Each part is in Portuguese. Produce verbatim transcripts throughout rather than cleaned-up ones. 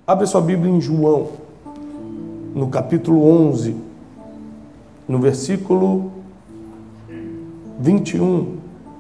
Abre sua Bíblia em João, no capítulo onze, no versículo vinte e um.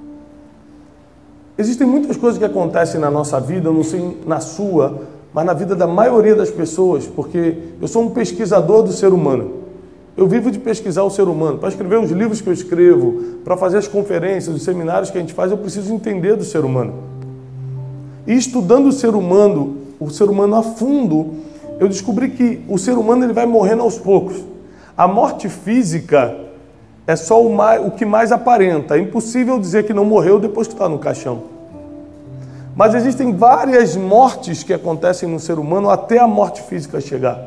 Existem muitas coisas que acontecem na nossa vida, eu não sei na sua, mas na vida da maioria das pessoas, porque eu sou um pesquisador do ser humano. Eu vivo de pesquisar o ser humano. Para escrever os livros que eu escrevo, para fazer as conferências, os seminários que a gente faz, eu preciso entender do ser humano. E estudando o ser humano, o ser humano a fundo, eu descobri que o ser humano ele vai morrendo aos poucos. A morte física é só o, mais, o que mais aparenta. É impossível dizer que não morreu depois que está no caixão. Mas existem várias mortes que acontecem no ser humano até a morte física chegar.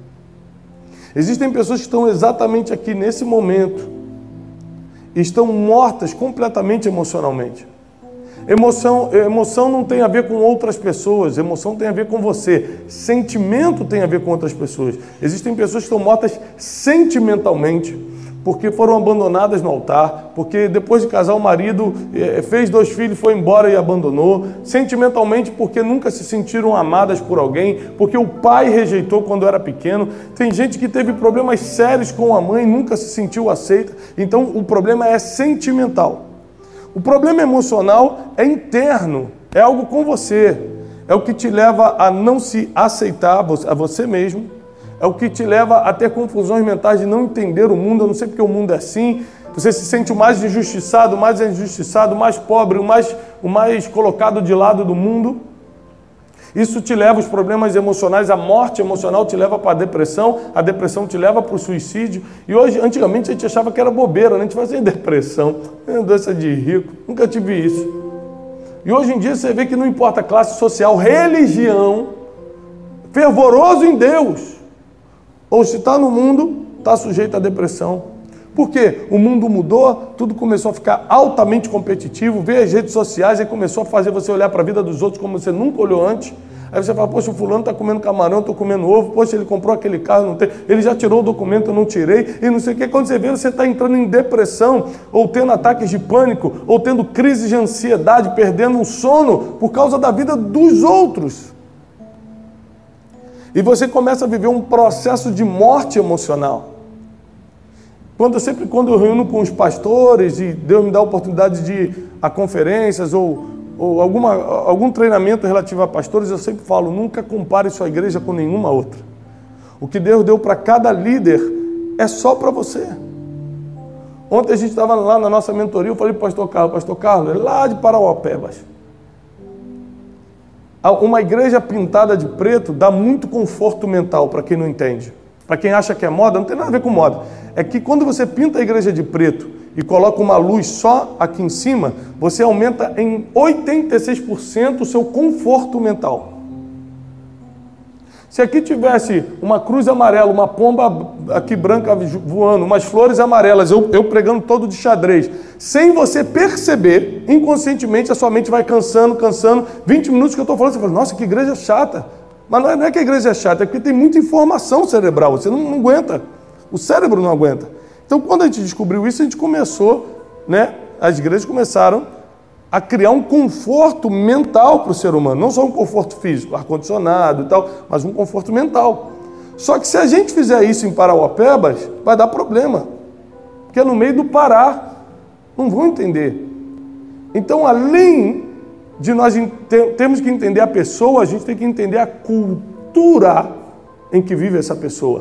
Existem pessoas que estão exatamente aqui nesse momento e estão mortas completamente emocionalmente. Emoção, emoção não tem a ver com outras pessoas, emoção tem a ver com você. Sentimento tem a ver com outras pessoas. Existem pessoas que estão mortas sentimentalmente, porque foram abandonadas no altar, porque depois de casar o marido fez dois filhos, foi embora e abandonou. Sentimentalmente porque nunca se sentiram amadas por alguém, porque o pai rejeitou quando era pequeno. Tem gente que teve problemas sérios com a mãe, nunca se sentiu aceita. Então o problema é sentimental. O problema emocional é interno, é algo com você. É o que te leva a não se aceitar a você mesmo. É o que te leva a ter confusões mentais de não entender o mundo. Eu não sei porque o mundo é assim. Você se sente o mais injustiçado, o mais injustiçado, o mais pobre, o mais, o mais colocado de lado do mundo. Isso te leva aos problemas emocionais. A morte emocional te leva para a depressão. A depressão te leva para o suicídio. E hoje, antigamente, a gente achava que era bobeira, né? A gente fazia depressão. É doença de rico. Nunca tive isso. E hoje em dia você vê que não importa classe social, religião, fervoroso em Deus, ou se está no mundo, está sujeito à depressão. Por quê? O mundo mudou, tudo começou a ficar altamente competitivo, veio as redes sociais e começou a fazer você olhar para a vida dos outros como você nunca olhou antes. Aí você fala, poxa, o fulano está comendo camarão, eu estou comendo ovo, poxa, ele comprou aquele carro, não tem, ele já tirou o documento, eu não tirei, e não sei o que. Quando você vê, você está entrando em depressão, ou tendo ataques de pânico, ou tendo crises de ansiedade, perdendo o sono por causa da vida dos outros. E você começa a viver um processo de morte emocional. Quando eu sempre, quando eu reúno com os pastores e Deus me dá a oportunidade de ir a conferências ou, ou alguma, algum treinamento relativo a pastores, eu sempre falo, nunca compare sua igreja com nenhuma outra. O que Deus deu para cada líder é só para você. Ontem a gente estava lá na nossa mentoria, eu falei para o pastor Carlos, pastor Carlos, é lá de Parauapebas. Uma igreja pintada de preto dá muito conforto mental para quem não entende. Para quem acha que é moda, não tem nada a ver com moda. É que quando você pinta a igreja de preto e coloca uma luz só aqui em cima, você aumenta em oitenta e seis por cento o seu conforto mental. Se aqui tivesse uma cruz amarela, uma pomba aqui branca voando, umas flores amarelas, eu, eu pregando todo de xadrez, sem você perceber, inconscientemente a sua mente vai cansando, cansando, vinte minutos que eu estou falando, você fala, nossa, que igreja chata. Mas não é, não é que a igreja é chata, é porque tem muita informação cerebral, você não, não aguenta, o cérebro não aguenta. Então quando a gente descobriu isso, a gente começou, né, as igrejas começaram a criar um conforto mental para o ser humano, não só um conforto físico, ar-condicionado e tal, mas um conforto mental. Só que se a gente fizer isso em Parauapebas, vai dar problema, porque é no meio do Pará, não vão entender. Então, além de nós termos que entender a pessoa, a gente tem que entender a cultura em que vive essa pessoa.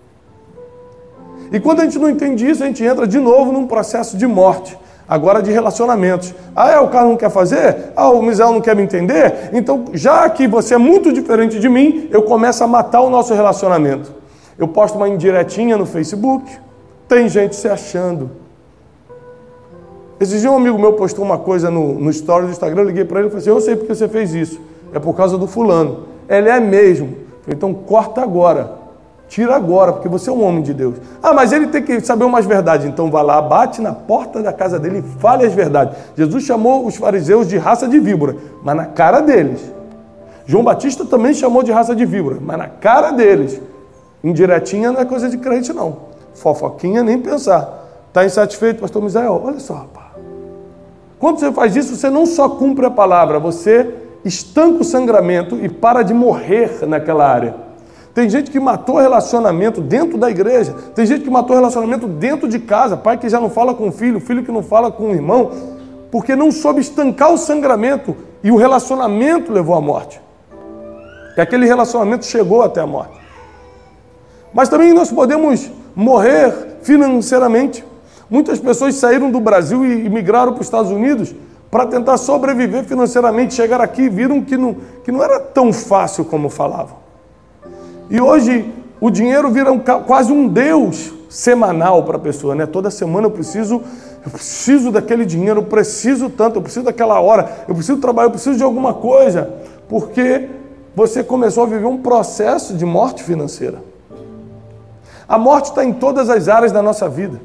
E quando a gente não entende isso, a gente entra de novo num processo de morte. Agora de relacionamentos. Ah, é, o cara não quer fazer? Ah, o Misael não quer me entender? Então, já que você é muito diferente de mim, eu começo a matar o nosso relacionamento. Eu posto uma indiretinha no Facebook, tem gente se achando. Esse dia um amigo meu postou uma coisa no, no story do Instagram, eu liguei para ele e falei assim, eu sei porque você fez isso. É por causa do fulano. Ele é mesmo. Eu falei, então corta agora. Tira agora, porque você é um homem de Deus. Ah, mas ele tem que saber umas verdades. Então vai lá, bate na porta da casa dele e fale as verdades. Jesus chamou os fariseus de raça de víbora, mas na cara deles. João Batista também chamou de raça de víbora, mas na cara deles. Indiretinha não é coisa de crente, não. Fofoquinha, nem pensar. Está insatisfeito, pastor Misael? Olha só, rapaz. Quando você faz isso, você não só cumpre a palavra, você estanca o sangramento e para de morrer naquela área. Tem gente que matou relacionamento dentro da igreja, tem gente que matou relacionamento dentro de casa, pai que já não fala com o filho, filho que não fala com o irmão, porque não soube estancar o sangramento e o relacionamento levou à morte. E aquele relacionamento chegou até a morte. Mas também nós podemos morrer financeiramente. Muitas pessoas saíram do Brasil e migraram para os Estados Unidos para tentar sobreviver financeiramente. Chegaram aqui e viram que não, que não era tão fácil como falavam. E hoje o dinheiro vira um, quase um Deus semanal para a pessoa, né? Toda semana eu preciso, eu preciso daquele dinheiro, eu preciso tanto, eu preciso daquela hora, eu preciso trabalhar, eu preciso de alguma coisa, porque você começou a viver um processo de morte financeira. A morte está em todas as áreas da nossa vida.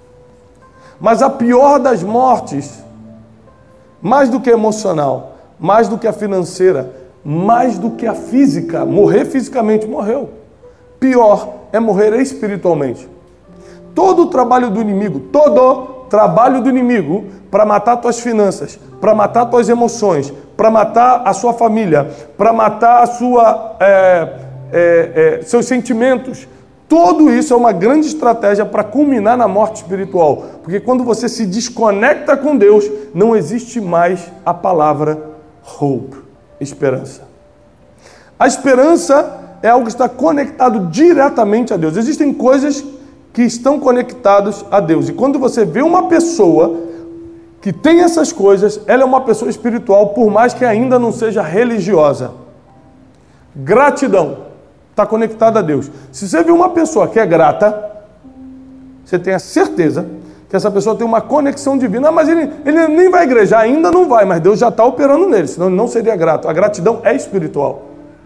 Mas a pior das mortes, mais do que emocional, mais do que a financeira, mais do que a física, morrer fisicamente, morreu. Pior é morrer espiritualmente. Todo o trabalho do inimigo, todo trabalho do inimigo para matar tuas finanças, para matar tuas emoções, para matar a sua família, para matar a sua, é, é, é, seus sentimentos, tudo isso é uma grande estratégia para culminar na morte espiritual. Porque quando você se desconecta com Deus, não existe mais a palavra hope, esperança. A esperança é algo que está conectado diretamente a Deus. Existem coisas que estão conectadas a Deus. E quando você vê uma pessoa que tem essas coisas, ela é uma pessoa espiritual, por mais que ainda não seja religiosa. Gratidão está conectada a Deus. Se você vê uma pessoa que é grata, você tem a certeza que essa pessoa tem uma conexão divina. Ah, mas ele, ele nem vai à igreja, ainda não vai, mas Deus já está operando nele, senão ele não seria grato. A gratidão é espiritual.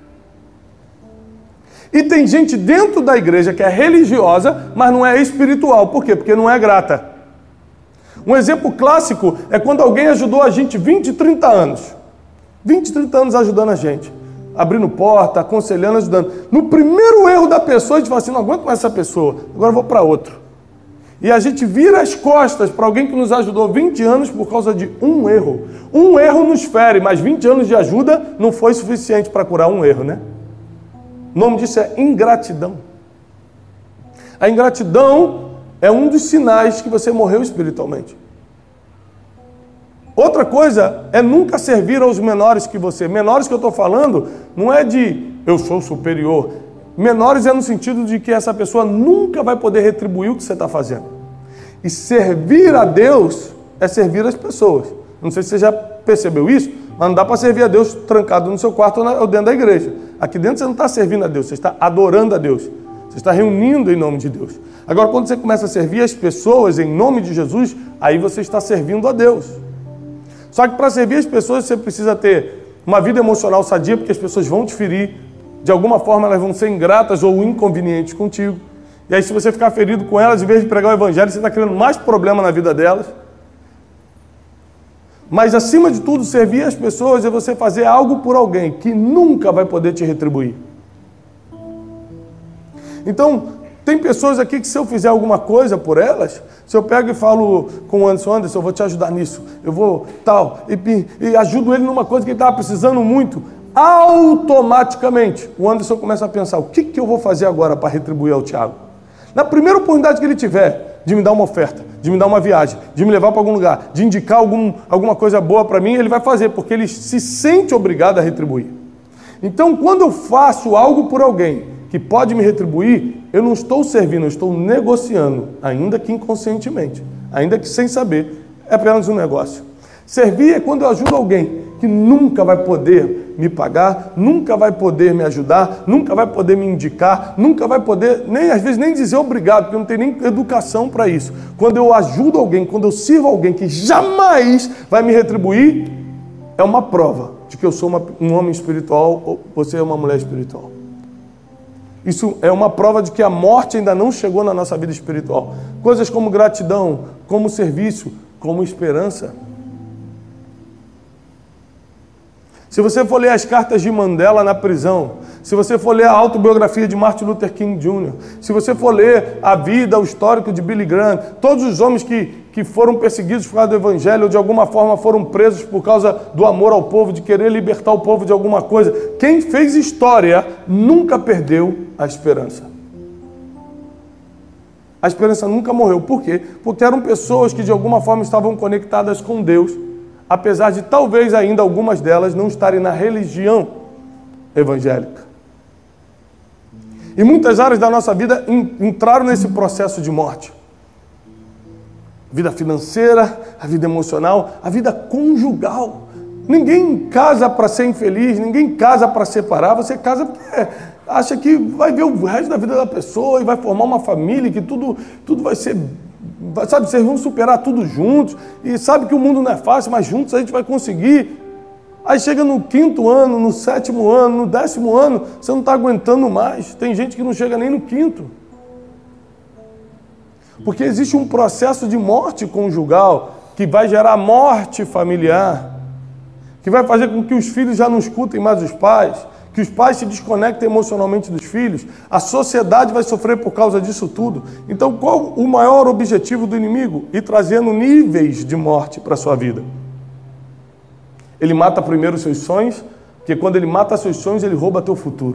E tem gente dentro da igreja que é religiosa, mas não é espiritual. Por quê? Porque não é grata. Um exemplo clássico é quando alguém ajudou a gente vinte, trinta anos. vinte, trinta anos ajudando a gente. Abrindo porta, aconselhando, ajudando. No primeiro erro da pessoa, a gente fala assim, não aguento mais essa pessoa, agora eu vou para outro. E a gente vira as costas para alguém que nos ajudou vinte anos por causa de um erro. Um erro nos fere, mas vinte anos de ajuda não foi suficiente para curar um erro, né? O nome disso é ingratidão. A ingratidão é um dos sinais que você morreu espiritualmente. Outra coisa é nunca servir aos menores que você. Menores que eu estou falando não é de eu sou superior. Menores é no sentido de que essa pessoa nunca vai poder retribuir o que você está fazendo. E servir a Deus é servir as pessoas. Não sei se você já percebeu isso, mas não dá para servir a Deus trancado no seu quarto ou dentro da igreja. Aqui dentro você não está servindo a Deus, você está adorando a Deus. Você está reunindo em nome de Deus. Agora, quando você começa a servir as pessoas em nome de Jesus, aí você está servindo a Deus. Só que para servir as pessoas você precisa ter uma vida emocional sadia, porque as pessoas vão te ferir. De alguma forma elas vão ser ingratas ou inconvenientes contigo. E aí se você ficar ferido com elas, em vez de pregar o evangelho, você está criando mais problema na vida delas. Mas acima de tudo, servir as pessoas é você fazer algo por alguém que nunca vai poder te retribuir. Então, tem pessoas aqui que se eu fizer alguma coisa por elas, se eu pego e falo com o Anderson, Anderson, eu vou te ajudar nisso, eu vou tal, e, e ajudo ele numa coisa que ele estava precisando muito, automaticamente o Anderson começa a pensar, o que, que eu vou fazer agora para retribuir ao Tiago? Na primeira oportunidade que ele tiver de me dar uma oferta, de me dar uma viagem, de me levar para algum lugar, de indicar algum, alguma coisa boa para mim, ele vai fazer, porque ele se sente obrigado a retribuir. Então, quando eu faço algo por alguém que pode me retribuir, eu não estou servindo, eu estou negociando, ainda que inconscientemente, ainda que sem saber, é apenas um negócio. Servir é quando eu ajudo alguém que nunca vai poder me pagar, nunca vai poder me ajudar, nunca vai poder me indicar, nunca vai poder, nem às vezes nem dizer obrigado, porque não tem nem educação para isso. Quando eu ajudo alguém, quando eu sirvo alguém que jamais vai me retribuir, é uma prova de que eu sou uma, um homem espiritual ou você é uma mulher espiritual. Isso é uma prova de que a morte ainda não chegou na nossa vida espiritual. Coisas como gratidão, como serviço, como esperança. Se você for ler as cartas de Mandela na prisão, se você for ler a autobiografia de Martin Luther King Júnior, se você for ler a vida, o histórico de Billy Graham, todos os homens que, que foram perseguidos por causa do Evangelho ou de alguma forma foram presos por causa do amor ao povo, de querer libertar o povo de alguma coisa, quem fez história nunca perdeu a esperança. A esperança nunca morreu. Por quê? Porque eram pessoas que de alguma forma estavam conectadas com Deus, apesar de talvez ainda algumas delas não estarem na religião evangélica. E muitas áreas da nossa vida entraram nesse processo de morte. A vida financeira, a vida emocional, a vida conjugal. Ninguém casa para ser infeliz, ninguém casa para separar, você casa porque acha que vai ver o resto da vida da pessoa e vai formar uma família, que tudo, tudo vai ser... Sabe, vocês vão superar tudo juntos, e sabe que o mundo não é fácil, mas juntos a gente vai conseguir. Aí chega no quinto ano, no sétimo ano, no décimo ano, você não está aguentando mais. Tem gente que não chega nem no quinto. Porque existe um processo de morte conjugal que vai gerar morte familiar, que vai fazer com que os filhos já não escutem mais os pais, que os pais se desconectem emocionalmente dos filhos, a sociedade vai sofrer por causa disso tudo. Então, qual o maior objetivo do inimigo? Ir trazendo níveis de morte para a sua vida. Ele mata primeiro os seus sonhos, porque quando ele mata seus sonhos, ele rouba teu futuro.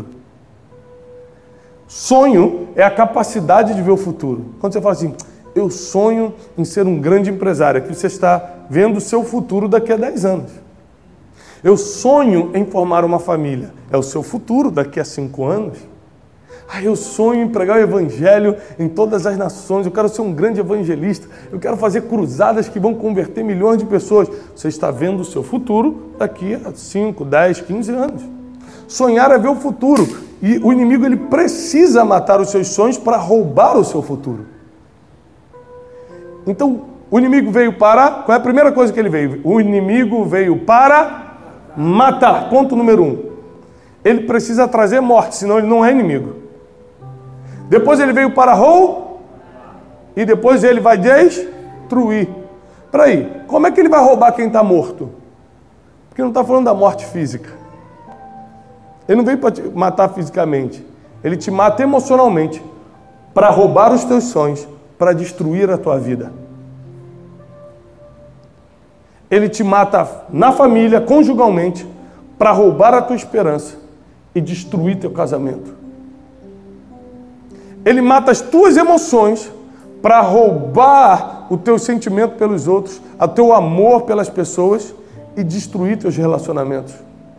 Sonho é a capacidade de ver o futuro. Quando você fala assim, eu sonho em ser um grande empresário, aqui você está vendo o seu futuro daqui a dez anos. Eu sonho em formar uma família. É o seu futuro daqui a cinco anos. Ah, eu sonho em pregar o Evangelho em todas as nações. Eu quero ser um grande evangelista. Eu quero fazer cruzadas que vão converter milhões de pessoas. Você está vendo o seu futuro daqui a cinco, dez, quinze anos. Sonhar é ver o futuro. E o inimigo ele precisa matar os seus sonhos para roubar o seu futuro. Então, o inimigo veio para... Qual é a primeira coisa que ele veio? O inimigo veio para... matar, ponto número um. Ele precisa trazer morte, senão ele não é inimigo. Depois ele veio para roubar, e depois ele vai destruir. Espera aí, como é que ele vai roubar quem está morto? Porque não está falando da morte física. Ele não veio para te matar fisicamente. Ele te mata emocionalmente, para roubar os teus sonhos, para destruir a tua vida. Ele te mata na família, conjugalmente, para roubar a tua esperança e destruir teu casamento. Ele mata as tuas emoções para roubar o teu sentimento pelos outros, o teu amor pelas pessoas e destruir teus relacionamentos.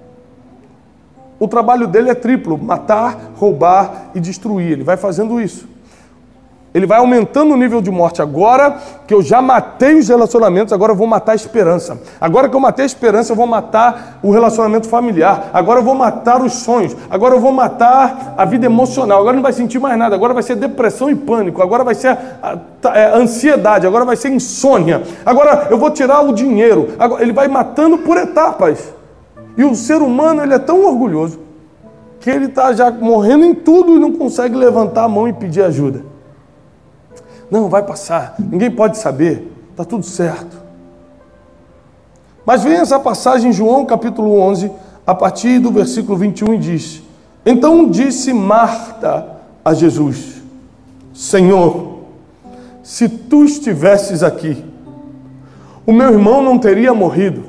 O trabalho dele é triplo, matar, roubar e destruir. Ele vai fazendo isso. Ele vai aumentando o nível de morte. Agora que eu já matei os relacionamentos, agora eu vou matar a esperança. Agora que eu matei a esperança, eu vou matar o relacionamento familiar. Agora eu vou matar os sonhos. Agora eu vou matar a vida emocional. Agora não vai sentir mais nada. Agora vai ser depressão e pânico. Agora vai ser a, a, a ansiedade. Agora vai ser insônia. Agora eu vou tirar o dinheiro. Agora, ele vai matando por etapas. E o ser humano ele é tão orgulhoso que ele está já morrendo em tudo e não consegue levantar a mão e pedir ajuda. Não, vai passar, ninguém pode saber, está tudo certo. Mas vem essa passagem em João capítulo onze, a partir do versículo vinte e um, e diz: então disse Marta a Jesus: Senhor, se tu estivesses aqui, o meu irmão não teria morrido.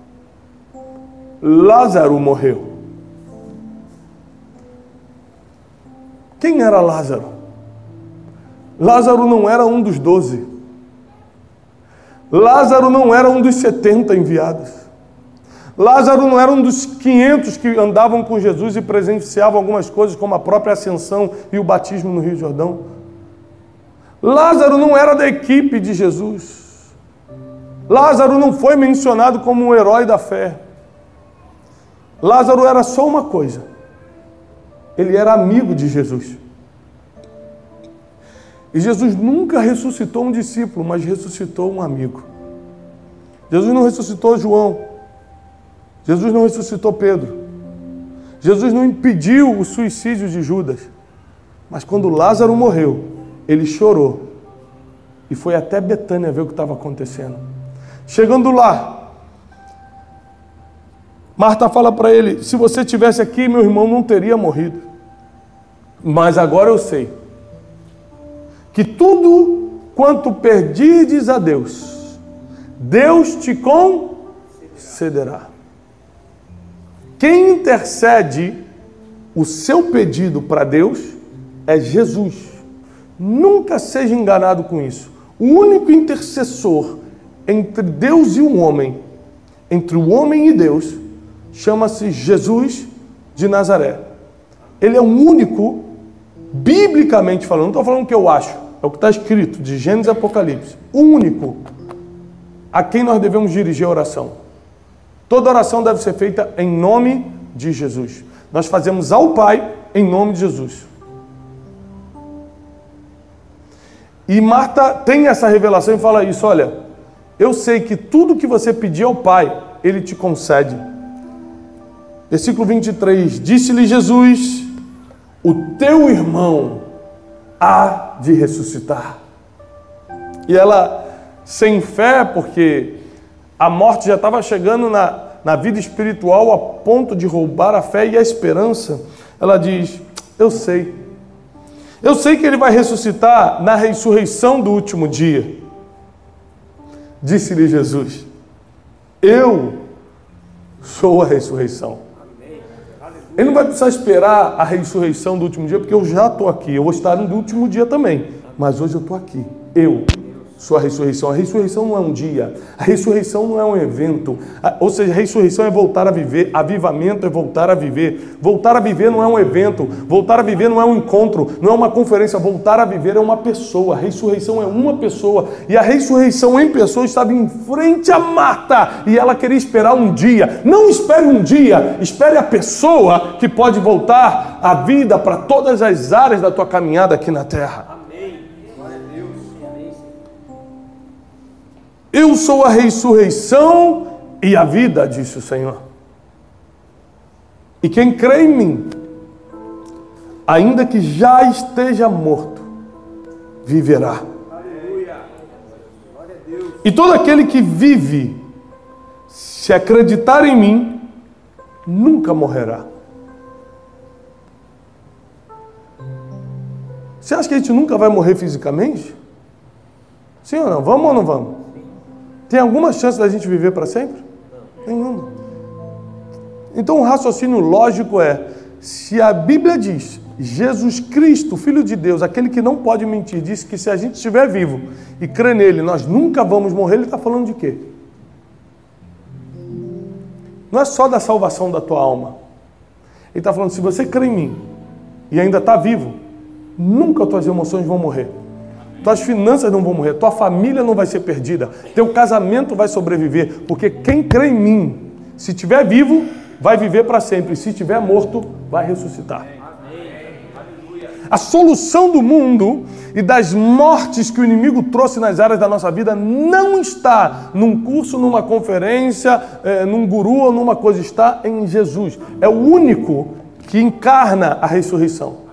Lázaro morreu. Quem era Lázaro? Lázaro não era um dos doze. Lázaro não era um dos setenta enviados. Lázaro não era um dos quinhentos que andavam com Jesus e presenciavam algumas coisas, como a própria ascensão e o batismo no Rio Jordão. Lázaro não era da equipe de Jesus. Lázaro não foi mencionado como um herói da fé. Lázaro era só uma coisa. Ele era amigo de Jesus. E Jesus nunca ressuscitou um discípulo, mas ressuscitou um amigo. Jesus não ressuscitou João. Jesus não ressuscitou Pedro. Jesus não impediu o suicídio de Judas. Mas quando Lázaro morreu, ele chorou. E foi até Betânia ver o que estava acontecendo. Chegando lá, Marta fala para ele, se você estivesse aqui, meu irmão não teria morrido. Mas agora eu sei que tudo quanto perdides a Deus, Deus te concederá. Quem intercede o seu pedido para Deus é Jesus. Nunca seja enganado com isso. O único intercessor entre Deus e o homem, entre o homem e Deus, chama-se Jesus de Nazaré. Ele é o único, biblicamente falando, não estou falando o que eu acho, é o que está escrito, de Gênesis e Apocalipse, o único a quem nós devemos dirigir a oração. Toda oração deve ser feita em nome de Jesus. Nós fazemos ao Pai em nome de Jesus. E Marta tem essa revelação e fala isso, olha, eu sei que tudo que você pedir ao Pai, Ele te concede. Versículo vinte e três, disse-lhe Jesus, o teu irmão há de ressuscitar. E ela, sem fé, porque a morte já estava chegando na, na vida espiritual a ponto de roubar a fé e a esperança, ela diz, eu sei. Eu sei que ele vai ressuscitar na ressurreição do último dia. Disse-lhe Jesus, eu sou a ressurreição. Ele não vai precisar esperar a ressurreição do último dia, porque eu já estou aqui. Eu vou estar no último dia também. Mas hoje eu estou aqui. Eu sou a ressurreição. A ressurreição não é um dia. A ressurreição não é um evento. Ou seja, a ressurreição é voltar a viver. Avivamento é voltar a viver. Voltar a viver não é um evento. Voltar a viver não é um encontro. Não é uma conferência. Voltar a viver é uma pessoa. A ressurreição é uma pessoa. E a ressurreição em pessoa estava em frente a Marta. E ela queria esperar um dia. Não espere um dia. Espere a pessoa que pode voltar a vida para todas as áreas da tua caminhada aqui na terra. Eu sou a ressurreição e a vida, disse o Senhor. E quem crê em mim, ainda que já esteja morto, viverá. E todo aquele que vive, se acreditar em mim, nunca morrerá. Você acha que a gente nunca vai morrer fisicamente? Sim ou não? Vamos ou não vamos? Tem alguma chance da gente viver para sempre? Nenhuma. Então o raciocínio lógico é, se a Bíblia diz, Jesus Cristo, Filho de Deus, aquele que não pode mentir, disse que se a gente estiver vivo e crer nele, nós nunca vamos morrer, ele está falando de quê? Não é só da salvação da tua alma. Ele está falando, se você crê em mim e ainda está vivo, nunca tuas emoções vão morrer. Tuas finanças não vão morrer, tua família não vai ser perdida, teu casamento vai sobreviver, porque quem crê em mim, se estiver vivo, vai viver para sempre, se estiver morto, vai ressuscitar. A solução do mundo e das mortes que o inimigo trouxe nas áreas da nossa vida não está num curso, numa conferência, é, num guru ou numa coisa, está em Jesus. É o único que encarna a ressurreição.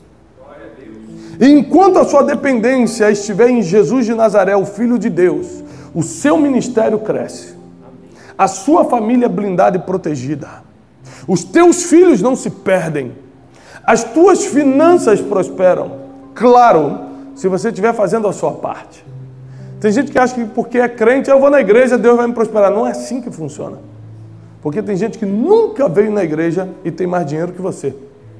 E enquanto a sua dependência estiver em Jesus de Nazaré, o Filho de Deus, o seu ministério cresce. A sua família é blindada e protegida. Os teus filhos não se perdem. As tuas finanças prosperam. Claro, se você estiver fazendo a sua parte. Tem gente que acha que porque é crente, eu vou na igreja, Deus vai me prosperar. Não é assim que funciona. Porque tem gente que nunca veio na igreja e tem mais dinheiro que você.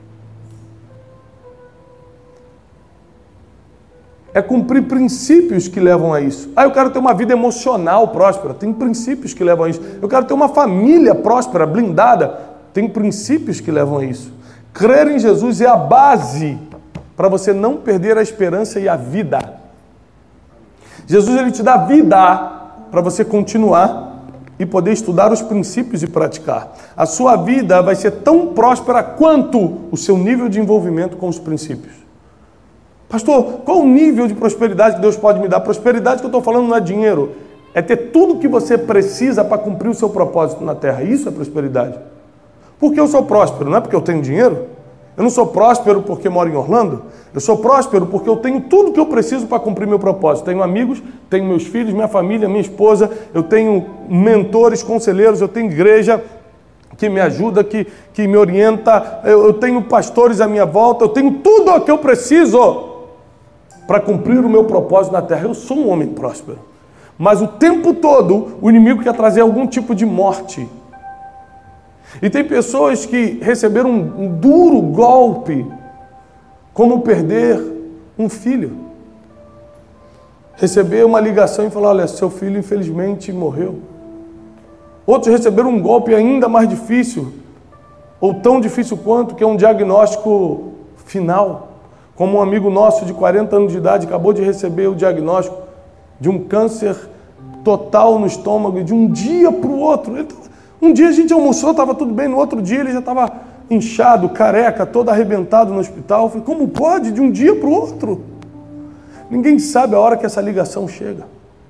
É cumprir princípios que levam a isso. Ah, eu quero ter uma vida emocional próspera. Tem princípios que levam a isso. Eu quero ter uma família próspera, blindada. Tem princípios que levam a isso. Crer em Jesus é a base para você não perder a esperança e a vida. Jesus, ele te dá vida para você continuar e poder estudar os princípios e praticar. A sua vida vai ser tão próspera quanto o seu nível de envolvimento com os princípios. Pastor, qual o nível de prosperidade que Deus pode me dar? Prosperidade que eu estou falando não é dinheiro. É ter tudo que você precisa para cumprir o seu propósito na terra. Isso é prosperidade. Por que eu sou próspero? Não é porque eu tenho dinheiro? Eu não sou próspero porque moro em Orlando. Eu sou próspero porque eu tenho tudo que eu preciso para cumprir meu propósito. Tenho amigos, tenho meus filhos, minha família, minha esposa. Eu tenho mentores, conselheiros, eu tenho igreja. que me ajuda, que, que me orienta, eu, eu tenho pastores à minha volta, eu tenho tudo o que eu preciso para cumprir o meu propósito na terra. Eu sou um homem próspero. Mas o tempo todo o inimigo quer trazer algum tipo de morte. E tem pessoas que receberam um, um duro golpe, como perder um filho. Receber uma ligação e falar, olha, seu filho infelizmente morreu. Outros receberam um golpe ainda mais difícil, ou tão difícil quanto, que é um diagnóstico final. Como um amigo nosso de quarenta anos de idade acabou de receber o diagnóstico de um câncer total no estômago, e de um dia para o outro. Ele, um dia a gente almoçou, estava tudo bem, no outro dia ele já estava inchado, careca, todo arrebentado no hospital. Eu falei, como pode, de um dia para o outro? Ninguém sabe a hora que essa ligação chega.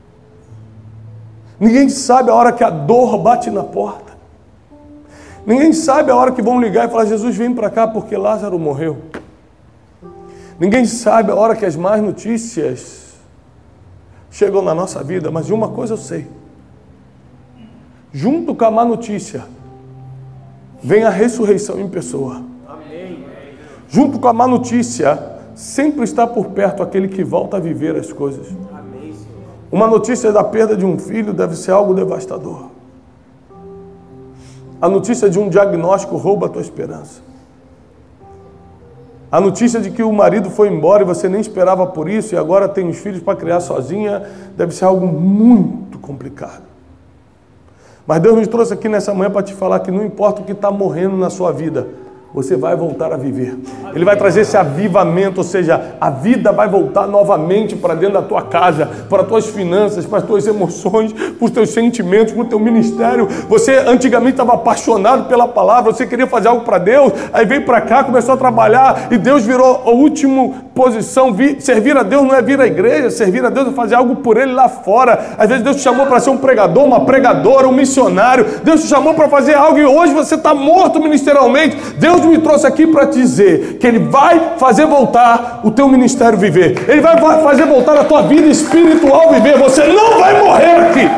Ninguém sabe a hora que a dor bate na porta. Ninguém sabe a hora que vão ligar e falar, Jesus, vem para cá porque Lázaro morreu. Ninguém sabe a hora que as más notícias chegam na nossa vida, mas de uma coisa eu sei. Junto com a má notícia, vem a ressurreição em pessoa. Amém. Junto com a má notícia, sempre está por perto aquele que volta a viver as coisas. Amém. Uma notícia da perda de um filho deve ser algo devastador. A notícia de um diagnóstico rouba a tua esperança. A notícia de que o marido foi embora e você nem esperava por isso e agora tem os filhos para criar sozinha, deve ser algo muito complicado. Mas Deus nos trouxe aqui nessa manhã para te falar que não importa o que está morrendo na sua vida, você vai voltar a viver. Ele vai trazer esse avivamento, ou seja, a vida vai voltar novamente para dentro da tua casa, para as tuas finanças, para as tuas emoções, para os teus sentimentos, para o teu ministério. Você antigamente estava apaixonado pela palavra, você queria fazer algo para Deus, aí veio para cá, começou a trabalhar e Deus virou a última posição. Servir a Deus não é vir à igreja, servir a Deus é fazer algo por Ele lá fora. Às vezes Deus te chamou para ser um pregador, uma pregadora, um missionário. Deus te chamou para fazer algo e hoje você está morto ministerialmente. Deus me trouxe aqui para te dizer que Ele vai fazer voltar o teu ministério viver. Ele vai fazer voltar a tua vida espiritual viver. Você não vai morrer aqui.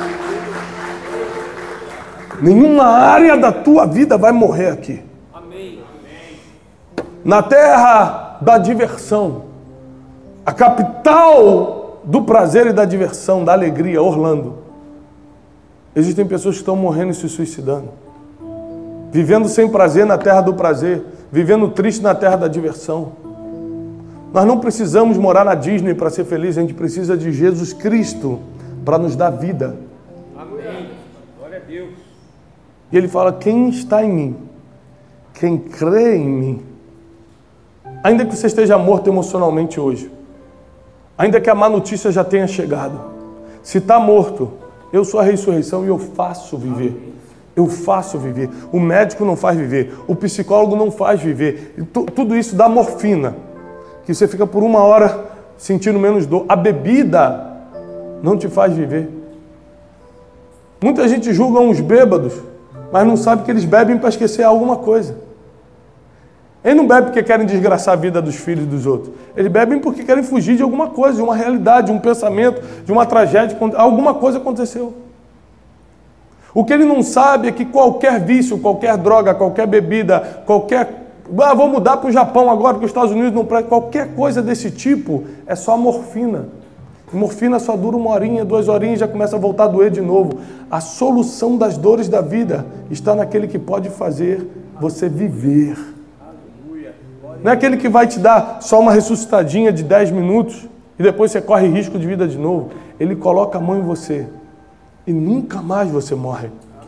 Nenhuma área da tua vida vai morrer aqui. Amém. Na terra da diversão, a capital do prazer e da diversão, da alegria, Orlando, existem pessoas que estão morrendo e se suicidando. Vivendo sem prazer na terra do prazer, vivendo triste na terra da diversão. Nós não precisamos morar na Disney para ser feliz, a gente precisa de Jesus Cristo para nos dar vida. Amém. Glória a Deus. E Ele fala, quem está em mim, quem crê em mim, ainda que você esteja morto emocionalmente hoje, ainda que a má notícia já tenha chegado, se está morto, eu sou a ressurreição e eu faço viver. Eu faço viver. O médico não faz viver. O psicólogo não faz viver. E tu, tudo isso dá morfina, que você fica por uma hora sentindo menos dor. A bebida não te faz viver. Muita gente julga uns bêbados, mas não sabe que eles bebem para esquecer alguma coisa. Eles não bebem porque querem desgraçar a vida dos filhos dos outros. Eles bebem porque querem fugir de alguma coisa, de uma realidade, de um pensamento, de uma tragédia. Alguma coisa aconteceu. O que ele não sabe é que qualquer vício, qualquer droga, qualquer bebida, qualquer... Ah, vou mudar para o Japão agora, porque os Estados Unidos não... Qualquer coisa desse tipo é só morfina. E morfina só dura uma horinha, duas horinhas e já começa a voltar a doer de novo. A solução das dores da vida está naquele que pode fazer você viver. Não é aquele que vai te dar só uma ressuscitadinha de dez minutos e depois você corre risco de vida de novo. Ele coloca a mão em você. E nunca mais você morre.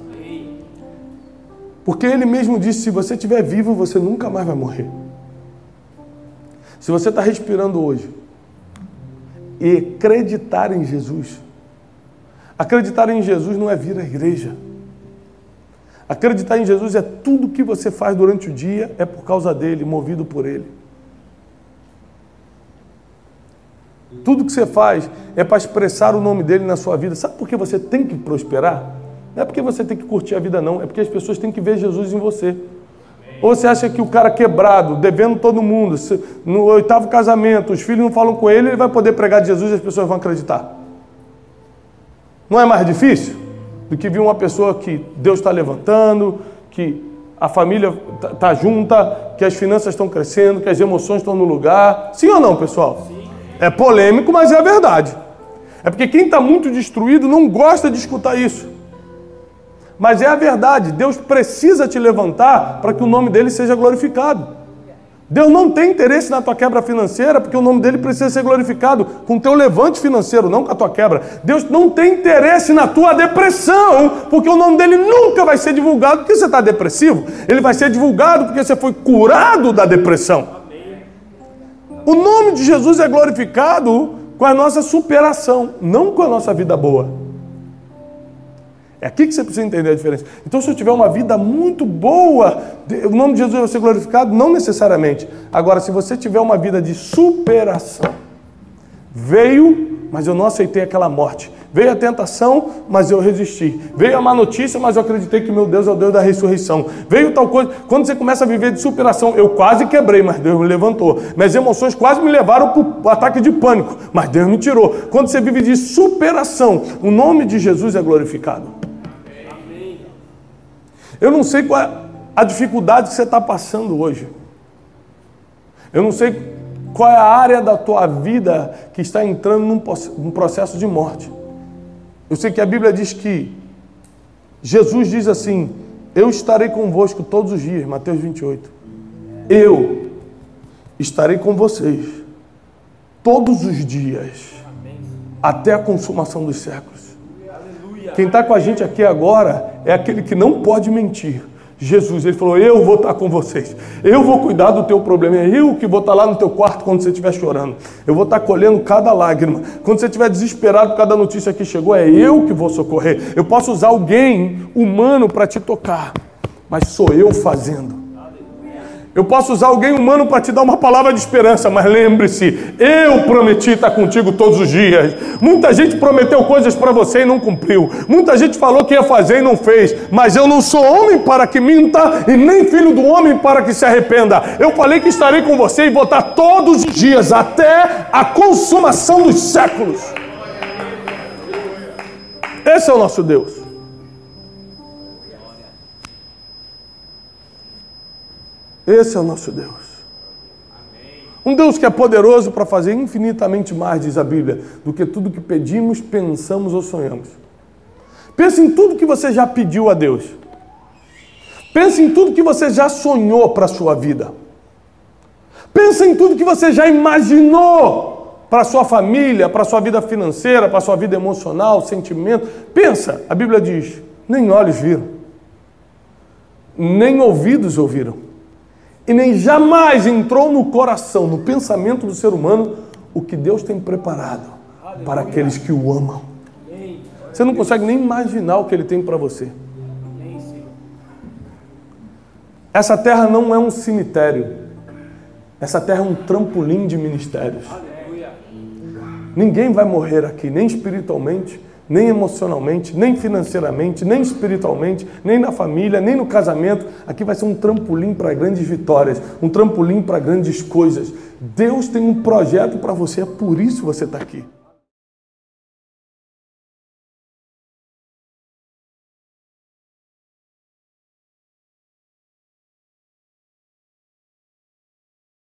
Porque Ele mesmo disse, se você estiver vivo, você nunca mais vai morrer. Se você está respirando hoje e acreditar em Jesus, acreditar em Jesus não é vir à igreja. Acreditar em Jesus é tudo que você faz durante o dia, é por causa dEle, movido por Ele. Tudo que você faz é para expressar o nome dele na sua vida. Sabe por que você tem que prosperar? Não é porque você tem que curtir a vida, não. É porque as pessoas têm que ver Jesus em você. Amém. Ou você acha que o cara quebrado, devendo todo mundo, no oitavo casamento, os filhos não falam com ele, ele vai poder pregar de Jesus e as pessoas vão acreditar? Não é mais difícil do que vir uma pessoa que Deus está levantando, que a família está junta, que as finanças estão crescendo, que as emoções estão no lugar. Sim ou não, pessoal? Sim. É polêmico, mas é a verdade. É porque quem está muito destruído não gosta de escutar isso. Mas é a verdade. Deus precisa te levantar para que o nome dele seja glorificado. Deus não tem interesse na tua quebra financeira, porque o nome dele precisa ser glorificado com o teu levante financeiro, não com a tua quebra. Deus não tem interesse na tua depressão, porque o nome dele nunca vai ser divulgado porque você está depressivo. Ele vai ser divulgado porque você foi curado da depressão. O nome de Jesus é glorificado com a nossa superação, não com a nossa vida boa. É aqui que você precisa entender a diferença. Então, se eu tiver uma vida muito boa, o nome de Jesus vai ser glorificado? Não necessariamente. Agora, se você tiver uma vida de superação, veio, mas eu não aceitei aquela morte. Veio a tentação, mas eu resisti. Veio a má notícia, mas eu acreditei que meu Deus é o Deus da ressurreição. Veio tal coisa. Quando você começa a viver de superação, eu quase quebrei, mas Deus me levantou. Minhas emoções quase me levaram para o ataque de pânico, mas Deus me tirou. Quando você vive de superação, o nome de Jesus é glorificado. Eu não sei qual é a dificuldade que você está passando hoje. Eu não sei qual é a área da tua vida que está entrando num processo de morte. Eu sei que a Bíblia diz que Jesus diz assim: eu estarei convosco todos os dias, Mateus vinte e oito. Eu estarei com vocês todos os dias, até a consumação dos séculos. Quem está com a gente aqui agora é aquele que não pode mentir. Jesus, ele falou: eu vou estar com vocês, eu vou cuidar do teu problema, é eu que vou estar lá no teu quarto quando você estiver chorando, eu vou estar colhendo cada lágrima, quando você estiver desesperado por cada notícia que chegou, é eu que vou socorrer. Eu posso usar alguém humano para te tocar, mas sou eu fazendo. Eu posso usar alguém humano para te dar uma palavra de esperança, mas lembre-se, eu prometi estar contigo todos os dias. Muita gente prometeu coisas para você e não cumpriu. Muita gente falou que ia fazer e não fez. Mas eu não sou homem para que minta e nem filho do homem para que se arrependa. Eu falei que estarei com você e vou estar todos os dias até a consumação dos séculos. Esse é o nosso Deus. Esse é o nosso Deus. Um Deus que é poderoso para fazer infinitamente mais, diz a Bíblia, do que tudo que pedimos, pensamos ou sonhamos. Pense em tudo que você já pediu a Deus. Pense em tudo que você já sonhou para a sua vida. Pense em tudo que você já imaginou para a sua família, para a sua vida financeira, para a sua vida emocional, sentimento. Pensa, a Bíblia diz, nem olhos viram, nem ouvidos ouviram, e nem jamais entrou no coração, no pensamento do ser humano, o que Deus tem preparado para aqueles que o amam. Você não consegue nem imaginar o que Ele tem para você. Essa terra não é um cemitério. Essa terra é um trampolim de ministérios. Ninguém vai morrer aqui, nem espiritualmente, nem emocionalmente, nem financeiramente, nem espiritualmente, nem na família, nem no casamento. Aqui vai ser um trampolim para grandes vitórias, um trampolim para grandes coisas. Deus tem um projeto para você, é por isso que você está aqui.